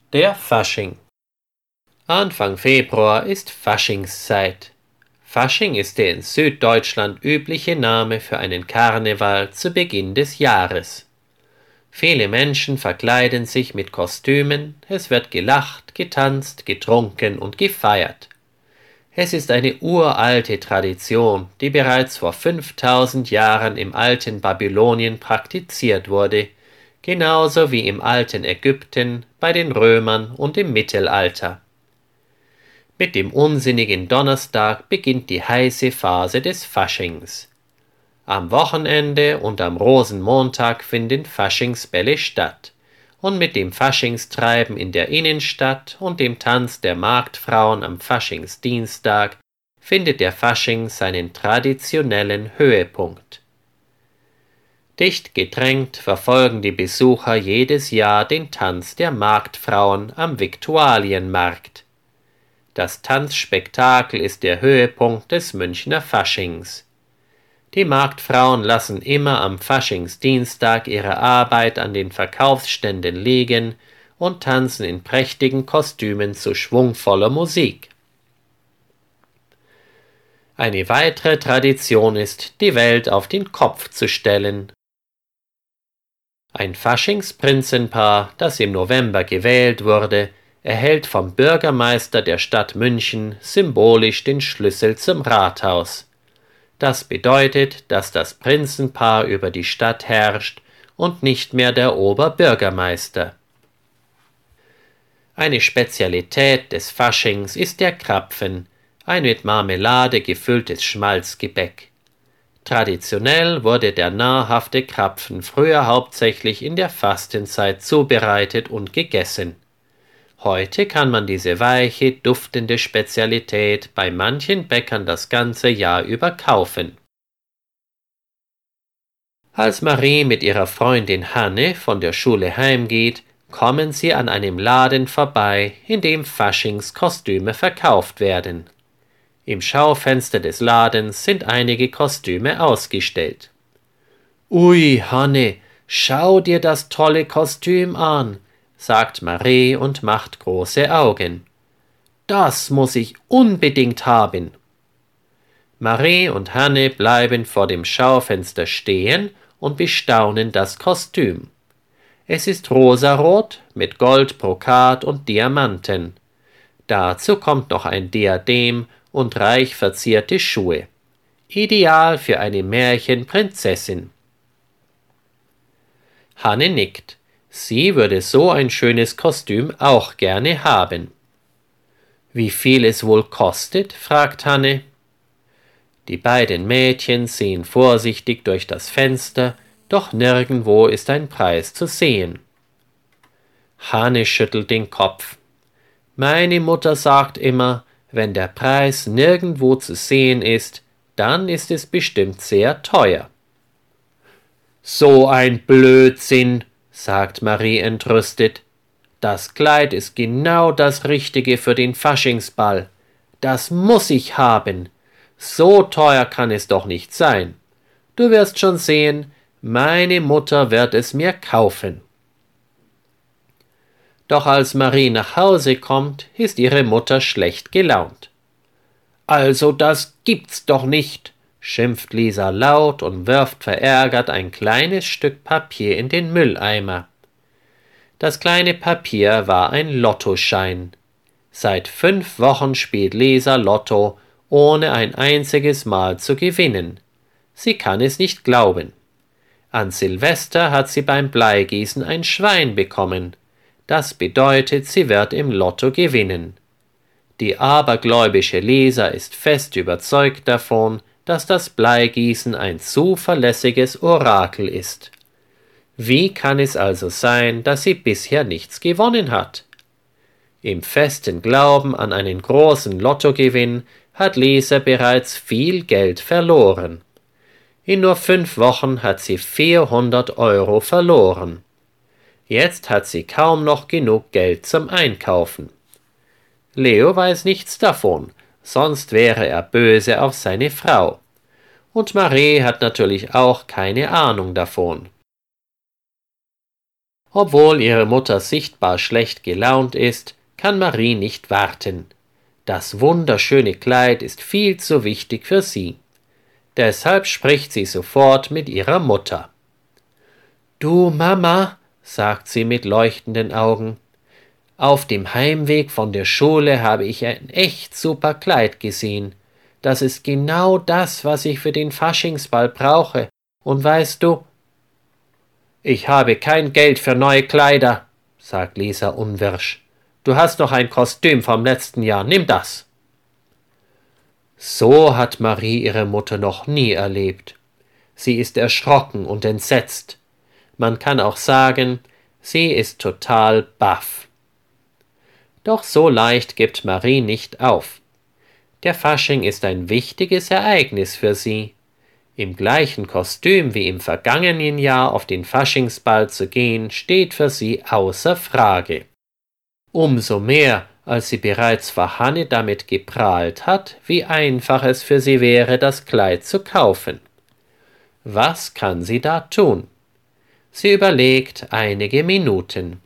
Der Fasching. Anfang Februar ist Faschingszeit. Fasching ist der in Süddeutschland übliche Name für einen Karneval zu Beginn des Jahres. Viele Menschen verkleiden sich mit Kostümen, es wird gelacht, getanzt, getrunken und gefeiert. Es ist eine uralte Tradition, die bereits vor 5000 Jahren im alten Babylonien praktiziert wurde, genauso wie im alten Ägypten, bei den Römern und im Mittelalter. Mit dem unsinnigen Donnerstag beginnt die heiße Phase des Faschings. Am Wochenende und am Rosenmontag finden Faschingsbälle statt, und mit dem Faschingstreiben in der Innenstadt und dem Tanz der Marktfrauen am Faschingsdienstag findet der Fasching seinen traditionellen Höhepunkt. Dicht gedrängt verfolgen die Besucher jedes Jahr den Tanz der Marktfrauen am Viktualienmarkt. Das Tanzspektakel ist der Höhepunkt des Münchner Faschings. Die Marktfrauen lassen immer am Faschingsdienstag ihre Arbeit an den Verkaufsständen liegen und tanzen in prächtigen Kostümen zu schwungvoller Musik. Eine weitere Tradition ist, die Welt auf den Kopf zu stellen. Ein Faschingsprinzenpaar, das im November gewählt wurde, erhält vom Bürgermeister der Stadt München symbolisch den Schlüssel zum Rathaus. Das bedeutet, dass das Prinzenpaar über die Stadt herrscht und nicht mehr der Oberbürgermeister. Eine Spezialität des Faschings ist der Krapfen, ein mit Marmelade gefülltes Schmalzgebäck. Traditionell wurde der nahrhafte Krapfen früher hauptsächlich in der Fastenzeit zubereitet und gegessen. Heute kann man diese weiche, duftende Spezialität bei manchen Bäckern das ganze Jahr über kaufen. Als Marie mit ihrer Freundin Hanne von der Schule heimgeht, kommen sie an einem Laden vorbei, in dem Faschingskostüme verkauft werden. Im Schaufenster des Ladens sind einige Kostüme ausgestellt. »Ui, Hanne, schau dir das tolle Kostüm an«, sagt Marie und macht große Augen. »Das muss ich unbedingt haben.« Marie und Hanne bleiben vor dem Schaufenster stehen und bestaunen das Kostüm. Es ist rosarot mit Goldbrokat und Diamanten. Dazu kommt noch ein Diadem und reich verzierte Schuhe. Ideal für eine Märchenprinzessin. Hanne nickt. Sie würde so ein schönes Kostüm auch gerne haben. »Wie viel es wohl kostet?« fragt Hanne. Die beiden Mädchen sehen vorsichtig durch das Fenster, doch nirgendwo ist ein Preis zu sehen. Hanne schüttelt den Kopf. »Meine Mutter sagt immer, wenn der Preis nirgendwo zu sehen ist, dann ist es bestimmt sehr teuer.« »So ein Blödsinn«, sagt Marie entrüstet. »Das Kleid ist genau das Richtige für den Faschingsball. Das muss ich haben. So teuer kann es doch nicht sein. Du wirst schon sehen, meine Mutter wird es mir kaufen.« Doch als Marie nach Hause kommt, ist ihre Mutter schlecht gelaunt. »Also das gibt's doch nicht«, schimpft Lisa laut und wirft verärgert ein kleines Stück Papier in den Mülleimer. Das kleine Papier war ein Lottoschein. Seit 5 Wochen spielt Lisa Lotto, ohne ein einziges Mal zu gewinnen. Sie kann es nicht glauben. An Silvester hat sie beim Bleigießen ein Schwein bekommen. Das bedeutet, sie wird im Lotto gewinnen. Die abergläubische Lisa ist fest überzeugt davon, dass das Bleigießen ein zuverlässiges Orakel ist. Wie kann es also sein, dass sie bisher nichts gewonnen hat? Im festen Glauben an einen großen Lottogewinn hat Lisa bereits viel Geld verloren. In nur 5 Wochen hat sie 400 Euro verloren. Jetzt hat sie kaum noch genug Geld zum Einkaufen. Leo weiß nichts davon, sonst wäre er böse auf seine Frau. Und Marie hat natürlich auch keine Ahnung davon. Obwohl ihre Mutter sichtbar schlecht gelaunt ist, kann Marie nicht warten. Das wunderschöne Kleid ist viel zu wichtig für sie. Deshalb spricht sie sofort mit ihrer Mutter. »Du Mama«, sagt sie mit leuchtenden Augen, »auf dem Heimweg von der Schule habe ich ein echt super Kleid gesehen. Das ist genau das, was ich für den Faschingsball brauche. Und weißt du, ich habe kein Geld für neue Kleider«, sagt Lisa unwirsch. »Du hast noch ein Kostüm vom letzten Jahr, nimm das.« So hat Marie ihre Mutter noch nie erlebt. Sie ist erschrocken und entsetzt. Man kann auch sagen, sie ist total baff. Doch so leicht gibt Marie nicht auf. Der Fasching ist ein wichtiges Ereignis für sie. Im gleichen Kostüm wie im vergangenen Jahr auf den Faschingsball zu gehen, steht für sie außer Frage. Umso mehr, als sie bereits vor Hanne damit geprahlt hat, wie einfach es für sie wäre, das Kleid zu kaufen. Was kann sie da tun? Sie überlegt einige Minuten.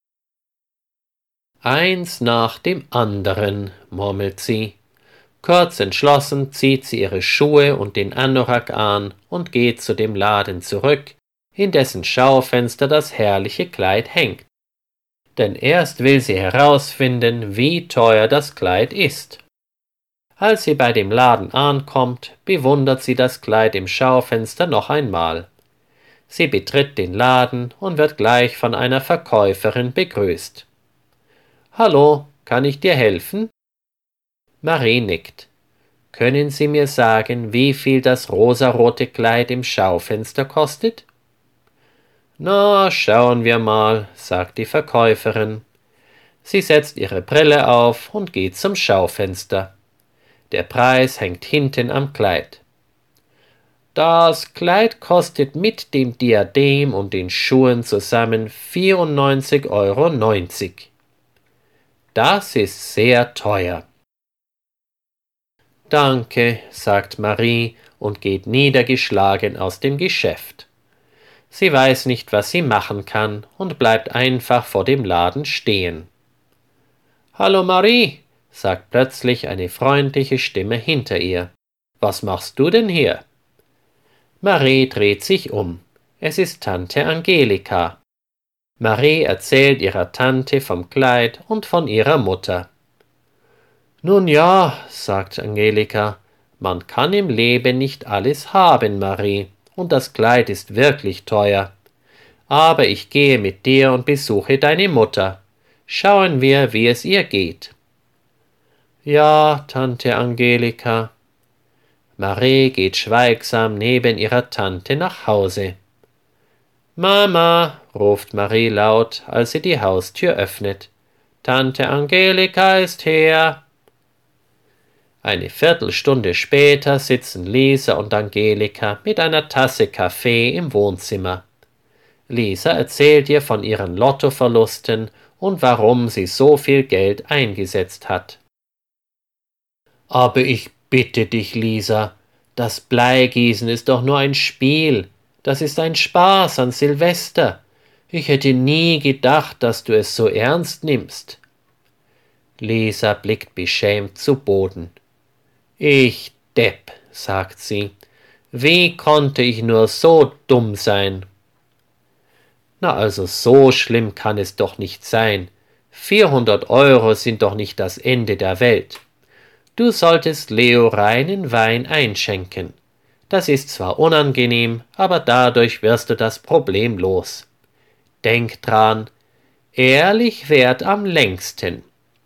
Eins nach dem anderen, murmelt sie. Kurz entschlossen zieht sie ihre Schuhe und den Anorak an und geht zu dem Laden zurück, in dessen Schaufenster das herrliche Kleid hängt. Denn erst will sie herausfinden, wie teuer das Kleid ist. Als sie bei dem Laden ankommt, bewundert sie das Kleid im Schaufenster noch einmal. Sie betritt den Laden und wird gleich von einer Verkäuferin begrüßt. »Hallo, kann ich dir helfen?« Marie nickt. »Können Sie mir sagen, wie viel das rosarote Kleid im Schaufenster kostet?« »Na, schauen wir mal«, sagt die Verkäuferin. Sie setzt ihre Brille auf und geht zum Schaufenster. Der Preis hängt hinten am Kleid. »Das Kleid kostet mit dem Diadem und den Schuhen zusammen 94,90 €. Das ist sehr teuer.« »Danke«, sagt Marie und geht niedergeschlagen aus dem Geschäft. Sie weiß nicht, was sie machen kann und bleibt einfach vor dem Laden stehen. »Hallo Marie«, sagt plötzlich eine freundliche Stimme hinter ihr. »Was machst du denn hier?« Marie dreht sich um. Es ist Tante Angelika. Marie erzählt ihrer Tante vom Kleid und von ihrer Mutter. »Nun ja«, sagt Angelika, »man kann im Leben nicht alles haben, Marie, und das Kleid ist wirklich teuer. Aber ich gehe mit dir und besuche deine Mutter. Schauen wir, wie es ihr geht.« »Ja, Tante Angelika.« Marie geht schweigsam neben ihrer Tante nach Hause. »Mama«, ruft Marie laut, als sie die Haustür öffnet. »Tante Angelika ist her.« Eine Viertelstunde später sitzen Lisa und Angelika mit einer Tasse Kaffee im Wohnzimmer. Lisa erzählt ihr von ihren Lottoverlusten und warum sie so viel Geld eingesetzt hat. »Aber ich bitte dich, Lisa, das Bleigießen ist doch nur ein Spiel. Das ist ein Spaß an Silvester. Ich hätte nie gedacht, dass du es so ernst nimmst.« Lisa blickt beschämt zu Boden. »Ich Depp«, sagt sie, »wie konnte ich nur so dumm sein?« »Na, also so schlimm kann es doch nicht sein. 400 € sind doch nicht das Ende der Welt. Du solltest Leo reinen Wein einschenken. Das ist zwar unangenehm, aber dadurch wirst du das Problem los. Denk dran, ehrlich währt am längsten.«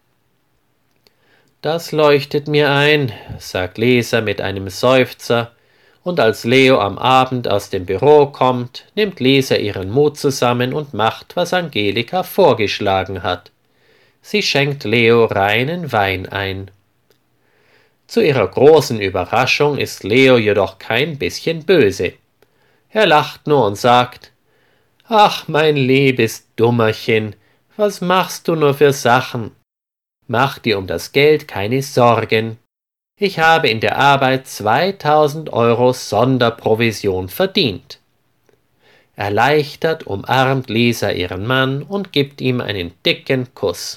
»Das leuchtet mir ein«, sagt Lisa mit einem Seufzer, und als Leo am Abend aus dem Büro kommt, nimmt Lisa ihren Mut zusammen und macht, was Angelika vorgeschlagen hat. Sie schenkt Leo reinen Wein ein. Zu ihrer großen Überraschung ist Leo jedoch kein bisschen böse. Er lacht nur und sagt: »Ach, mein liebes Dummerchen, was machst du nur für Sachen? Mach dir um das Geld keine Sorgen. Ich habe in der Arbeit 2000 € Sonderprovision verdient.« Erleichtert umarmt Lisa ihren Mann und gibt ihm einen dicken Kuss.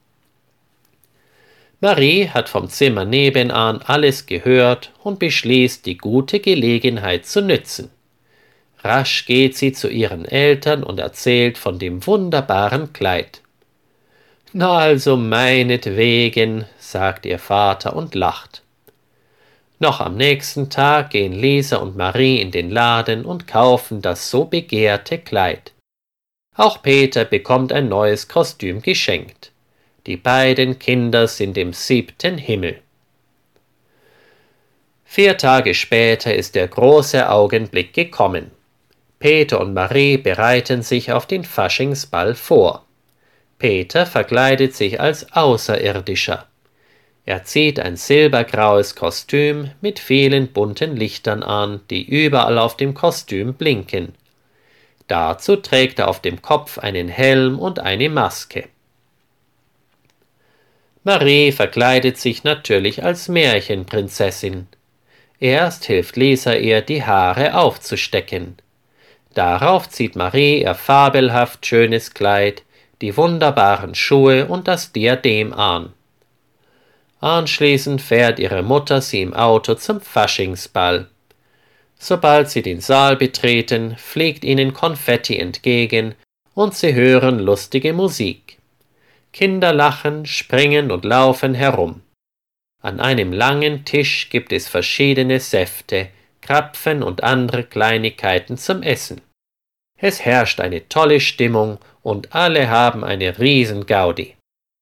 Marie hat vom Zimmer nebenan alles gehört und beschließt, die gute Gelegenheit zu nützen. Rasch geht sie zu ihren Eltern und erzählt von dem wunderbaren Kleid. »Na also meinetwegen«, sagt ihr Vater und lacht. Noch am nächsten Tag gehen Lisa und Marie in den Laden und kaufen das so begehrte Kleid. Auch Peter bekommt ein neues Kostüm geschenkt. Die beiden Kinder sind im 7. Himmel. 4 Tage später ist der große Augenblick gekommen. Peter und Marie bereiten sich auf den Faschingsball vor. Peter verkleidet sich als Außerirdischer. Er zieht ein silbergraues Kostüm mit vielen bunten Lichtern an, die überall auf dem Kostüm blinken. Dazu trägt er auf dem Kopf einen Helm und eine Maske. Marie verkleidet sich natürlich als Märchenprinzessin. Erst hilft Lisa ihr, die Haare aufzustecken. Darauf zieht Marie ihr fabelhaft schönes Kleid, die wunderbaren Schuhe und das Diadem an. Anschließend fährt ihre Mutter sie im Auto zum Faschingsball. Sobald sie den Saal betreten, fliegt ihnen Konfetti entgegen und sie hören lustige Musik. Kinder lachen, springen und laufen herum. An einem langen Tisch gibt es verschiedene Säfte, Krapfen und andere Kleinigkeiten zum Essen. Es herrscht eine tolle Stimmung und alle haben eine Riesengaudi.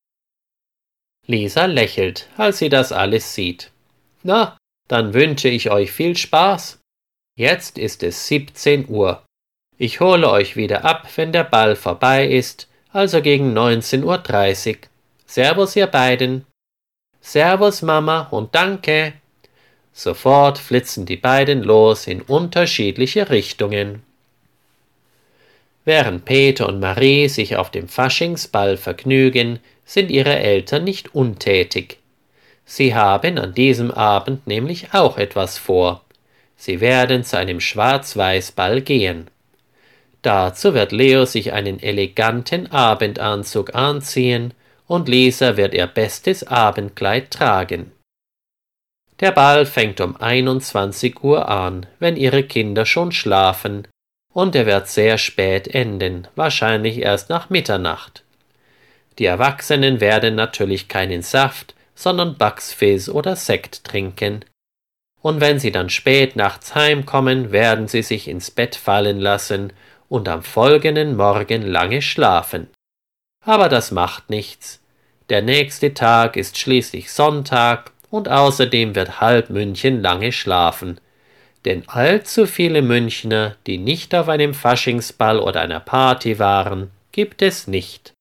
Lisa lächelt, als sie das alles sieht. Na, dann wünsche ich euch viel Spaß. Jetzt ist es 17 Uhr. Ich hole euch wieder ab, wenn der Ball vorbei ist, also gegen 19:30 Uhr. Servus, ihr beiden. Servus, Mama, und danke. Sofort flitzen die beiden los in unterschiedliche Richtungen. Während Peter und Marie sich auf dem Faschingsball vergnügen, sind ihre Eltern nicht untätig. Sie haben an diesem Abend nämlich auch etwas vor. Sie werden zu einem Schwarz-Weiß-Ball gehen. Dazu wird Leo sich einen eleganten Abendanzug anziehen und Lisa wird ihr bestes Abendkleid tragen. Der Ball fängt um 21 Uhr an, wenn ihre Kinder schon schlafen, und er wird sehr spät enden, wahrscheinlich erst nach Mitternacht. Die Erwachsenen werden natürlich keinen Saft, sondern Bucksfizz oder Sekt trinken. Und wenn sie dann spät nachts heimkommen, werden sie sich ins Bett fallen lassen und am folgenden Morgen lange schlafen. Aber das macht nichts. Der nächste Tag ist schließlich Sonntag und außerdem wird halb München lange schlafen. Denn allzu viele Münchner, die nicht auf einem Faschingsball oder einer Party waren, gibt es nicht.